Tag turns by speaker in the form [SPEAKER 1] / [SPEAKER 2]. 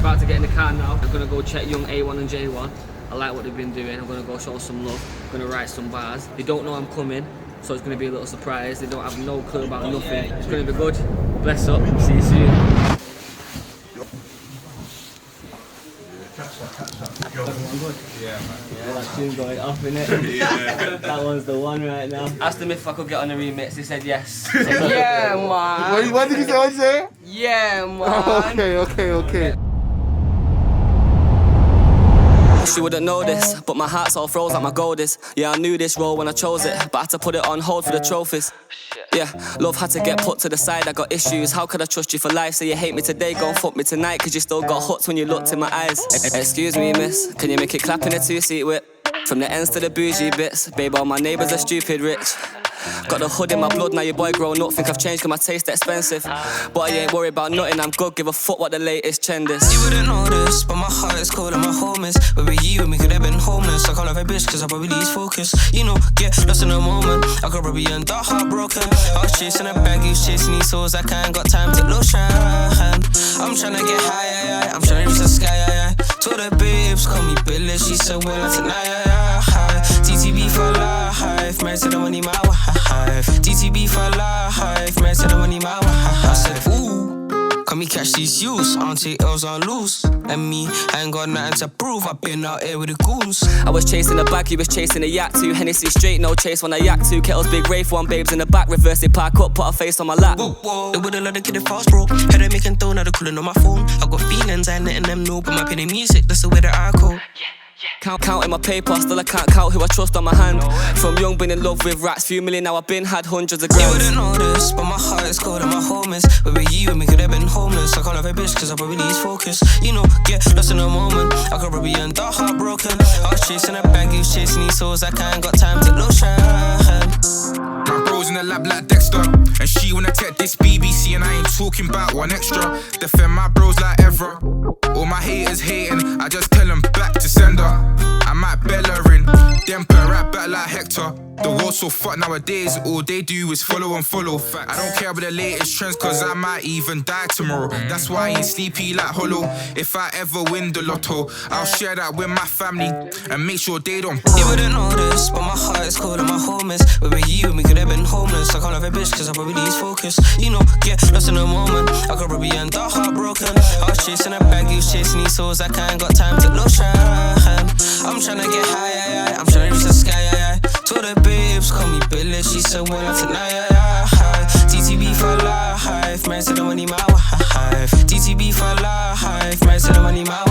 [SPEAKER 1] about to get in the car now. I'm gonna go check young A1 and J1. I like what they've been doing. I'm gonna go show some love. I'm gonna write some bars. They don't know I'm coming, so it's gonna be a little surprise. They don't have no clue about nothing. It's gonna be good. Bless up. See you soon.
[SPEAKER 2] Yeah, man.
[SPEAKER 1] Yeah, that tune going off, innit? Yeah. That one's the one right now. Asked them if I could get on the remix. They said yes.
[SPEAKER 3] Yeah, man.
[SPEAKER 2] What did you say? What did you say?
[SPEAKER 3] Yeah, man.
[SPEAKER 2] Okay.
[SPEAKER 1] She wouldn't know this, but my heart's all froze like my gold is. Yeah, I knew this role when I chose it, but I had to put it on hold for the trophies. Yeah, love had to get put to the side, I got issues. How could I trust you for life? Say you hate me today, go and fuck me tonight, cause you still got hooks when you looked in my eyes. Excuse me, miss, can you make it clap in a two-seat whip? From the ends to the bougie bits, babe, all my neighbours are stupid rich. Got the hood in my blood, now your boy grown up. Think I've changed cause my taste expensive. But I ain't worried about nothing, I'm good, give a fuck what the latest trend is.
[SPEAKER 4] You wouldn't know this, but my heart is cold and my home is. Where were you and we could have been homeless? I call her a bitch cause I probably lose focus. You know, get lost in a moment, I could probably end up heartbroken. I was chasing a bag, you was chasing these souls, I can't got time to lotion. I'm tryna get high, I'm tryna reach the sky, Told the babes, call me Billy, she said well tonight, TTB for life, married to the money, my wife. TTB for life, married to the money, my wife. I said, ooh, can we catch these youths? I don't take L's on loose. And me, I ain't got nothing to prove. I've been out here with the goons.
[SPEAKER 1] I was chasing a bag, you was chasing a yak too. Hennessy straight, no chase when I yak two. Kettles big Wraith, one babes in the back. Reverse it, park up, put her face on my lap.
[SPEAKER 4] Whoa, whoa. They would've let the kid fast, bro. Had them making throw, now they're calling on my phone. I got feelings, I ain't letting them know. But my pen in music, that's the way that I call.
[SPEAKER 1] Counting my paper, still I can't count who I trust on my hand. From young, been in love with rats, few million now I've been had hundreds of
[SPEAKER 4] You
[SPEAKER 1] grams.
[SPEAKER 4] wouldn't know this, but my heart is cold and my home is. Where were you and we could have been homeless? I call her a bitch cause I probably lose focus. You know, get lost in a moment, I could probably end up heartbroken. I was chasing a bag, you was chasing these souls, I can't got time to lotion.
[SPEAKER 5] My bro's in the lab like Dexter, and she wanna take this BBC, and I ain't talking about one extra. Defend my bros like ever. All my haters hating, I just tell them back to sender. I might Bellerin, then put right back like Hector. The world's so fucked nowadays, all they do is follow and follow. I don't care about the latest trends, cause I might even die tomorrow. That's why I ain't sleepy like Hollow. If I ever win the lotto, I'll share that with my family and make sure they don't
[SPEAKER 4] You wouldn't know this, but my heart is cold and my home is. Where were you and we could have been homeless? I call her a bitch cause I probably lose focus. You know, get lost in a moment, I could probably end up heartbroken. I was chasing a bag, you was chasing these souls, I can't got time to lotion. I'm tryna get high, I'm tryna reach the sky, Told the babes, call me Billy, she said well tonight, TTB for life, married to the money, my wife. TTB for life, married to the money, my wife.